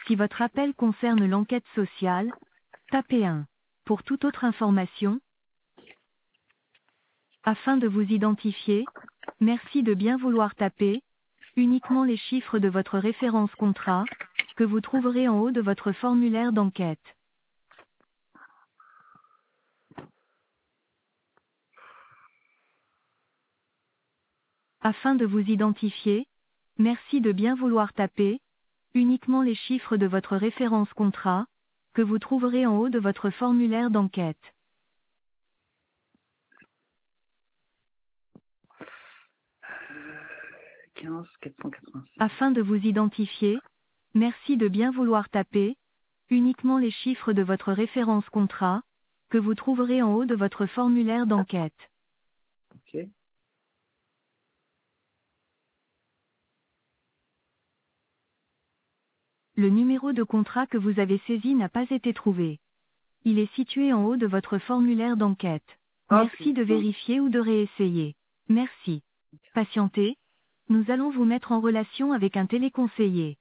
Si votre appel concerne l'enquête sociale, tapez 1. Pour toute autre information, afin de vous identifier, merci de bien vouloir taper uniquement les chiffres de votre référence contrat, que vous trouverez en haut de votre formulaire d'enquête. Afin de vous identifier, merci de bien vouloir taper uniquement les chiffres de votre référence contrat, que vous trouverez en haut de votre formulaire d'enquête. 15 485. Afin de vous identifier, merci de bien vouloir taper uniquement les chiffres de votre référence contrat, que vous trouverez en haut de votre formulaire d'enquête. Ok. Le numéro de contrat que vous avez saisi n'a pas été trouvé. Il est situé en haut de votre formulaire d'enquête. Merci de vérifier ou de réessayer. Merci. Patientez. Nous allons vous mettre en relation avec un téléconseiller.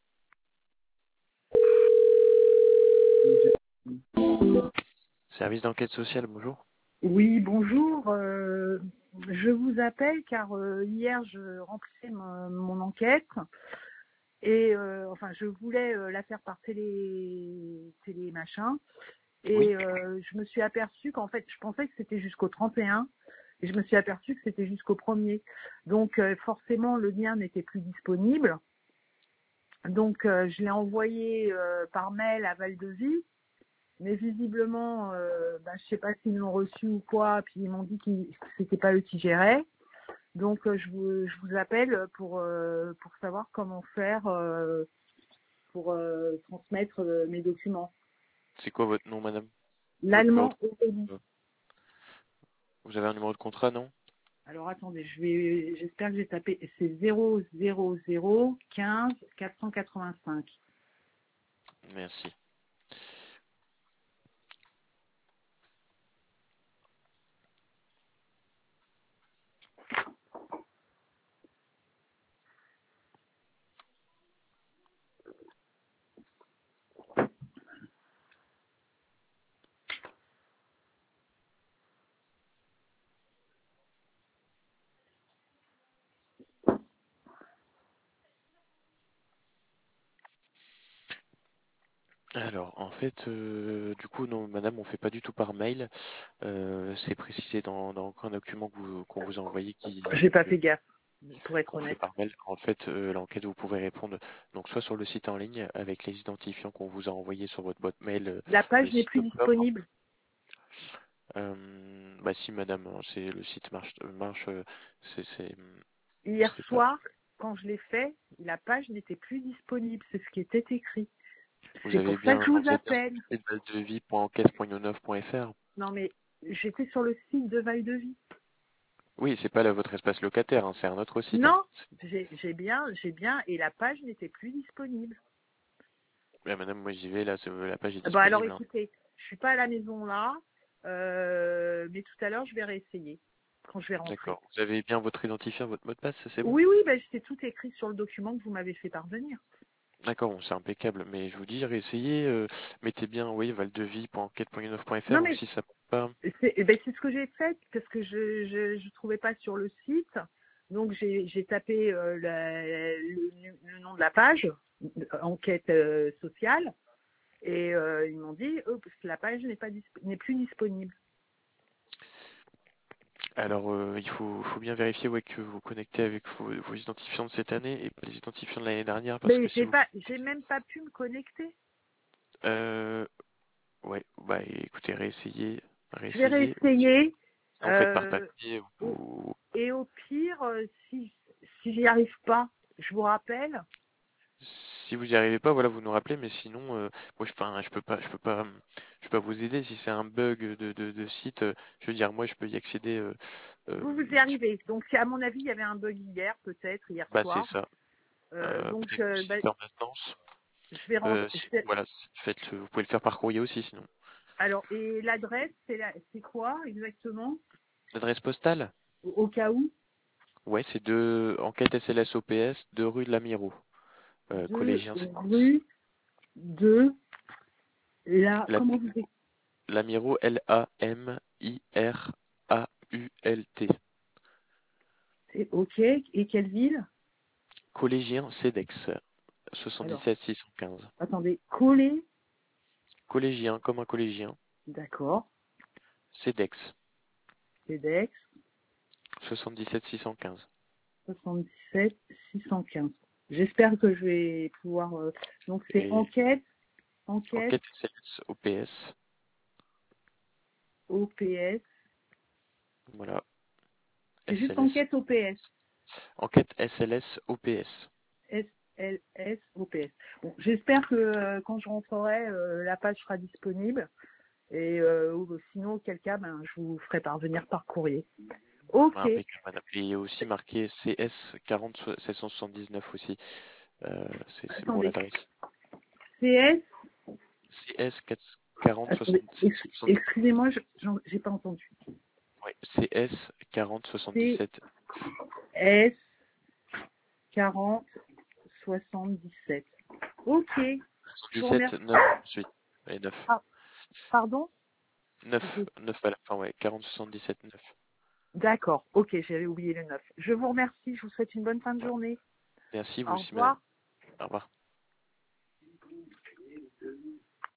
Service d'enquête sociale, bonjour. Oui, bonjour. Je vous appelle car hier je remplissais mon enquête et enfin je voulais la faire par télé machin et Oui. je me suis aperçue qu'en fait je pensais que c'était jusqu'au 31 et je me suis aperçue que c'était jusqu'au 1er. Donc forcément le lien n'était plus disponible. Donc je l'ai envoyé par mail à Val-de-Vie. Mais visiblement, je sais pas s'ils l'ont reçu ou quoi, puis ils m'ont dit que c'était pas eux qui géraient. Donc je vous appelle pour savoir comment faire pour transmettre mes documents. C'est quoi votre nom, madame? Votre numéro L'allemand Aurélie. Vous avez un numéro de contrat, non? Alors attendez, j'espère que j'ai tapé, c'est 000 15 485. Merci. Alors, en fait, du coup, non, madame, on fait pas du tout par mail. C'est précisé dans un document qu'on vous a envoyé qui J'ai pas que- fait gaffe, pour être qu'on fait honnête. par mail. En fait, l'enquête, vous pouvez répondre donc soit sur le site en ligne avec les identifiants qu'on vous a envoyés sur votre boîte mail La le page n'est 6 plus octobre. disponible. Bah si, madame, hein, c'est le site marche, Hier c'est pas. soir, quand je l'ai fait, la page n'était plus disponible. C'est ce qui était écrit. Vous C'est avez pour ça que bien, je vous vous êtes bien sur appelle. le site valdevis.encaisse.ionov.fr. Non, mais j'étais sur le site de Val-de-Vie. Oui, c'est pas là votre espace locataire, hein, c'est un autre site. Hein. Non, j'ai bien, et la page n'était plus disponible. Ouais, madame, moi j'y vais, là, la page est Bah alors disponible. Hein. écoutez, je suis pas à la maison là, mais tout à l'heure je vais réessayer quand je vais rentrer. D'accord. Vous avez bien votre identifiant, votre mot de passe, ça, c'est bon? Oui, bah, c'est tout écrit sur le document que vous m'avez fait parvenir. D'accord, bon, c'est impeccable. Mais je vous dis, réessayez, mettez bien, oui, valdevis.enquête.ionov.fr Non ou mais si ça marche pas. c'est ce que j'ai fait parce que je trouvais pas sur le site, donc j'ai tapé le nom de la page, enquête sociale. Et ils m'ont dit, que la page n'est plus disponible. Alors, il faut bien vérifier ouais, que vous connectez avec vos identifiants de cette année et pas les identifiants de l'année dernière parce que Mais si vous. j'ai même pas pu me connecter. Euh, ouais, bah écoutez, réessayez, Je vais réessayez. réessayer. Si vous faites par euh, papier, au- et au pire, si j'y arrive pas, je vous rappelle. si vous n'y arrivez pas, voilà, vous nous rappelez, mais sinon, moi, enfin, je peux pas vous aider si c'est un bug de site. Je veux dire, moi, je peux y accéder. Euh, Vous y arrivez. Donc, à mon avis, il y avait un bug hier, peut-être, hier bah, c'est soir. ça. Donc, Peut-être que c'est en maintenance. je vais rentrer. Voilà, vous pouvez le faire par courrier aussi, sinon. Alors, et l'adresse, c'est quoi exactement? L'adresse postale? Au cas où, Ouais, c'est enquête SLS OPS, 2 rue de la Miro, de collégien 50. rue de la... La- Comment vous dites? Lamirault, L-A-M-I-R-A-U-L-T. Ok. Et quelle ville? Collégien CEDEX, Alors, 77 615. attendez. Collé. Collégien, comme un collégien. D'accord. CEDEX, TEDx. 77 615. 77 615. J'espère que je vais pouvoir... Donc, c'est Et enquête enquête SLS OPS. OPS. Voilà. C'est juste SLS. enquête OPS. Enquête SLS OPS. SLS OPS. Bon, j'espère que quand je rentrerai, la page sera disponible. Et ou sinon, auquel cas, ben, je vous ferai parvenir par courrier. Ok. Impeccable, madame. Et il y a aussi marqué CS 40 779 aussi. C'est pour Attendez. l'adresse. CS. CS 40 Attendez. 77. Excusez-moi, j'ai pas entendu. Oui, CS 40 77. CS 40 77. Ok. Je vous 77 remercie. 9 ensuite. Et 9. Ah, pardon? 9. 9 à la fin, ouais. 40 77 9. D'accord. Ok, j'avais oublié le 9. Je vous remercie. Je vous souhaite une bonne fin de Ouais. journée. Merci, vous Au aussi, madame. revoir. Au revoir.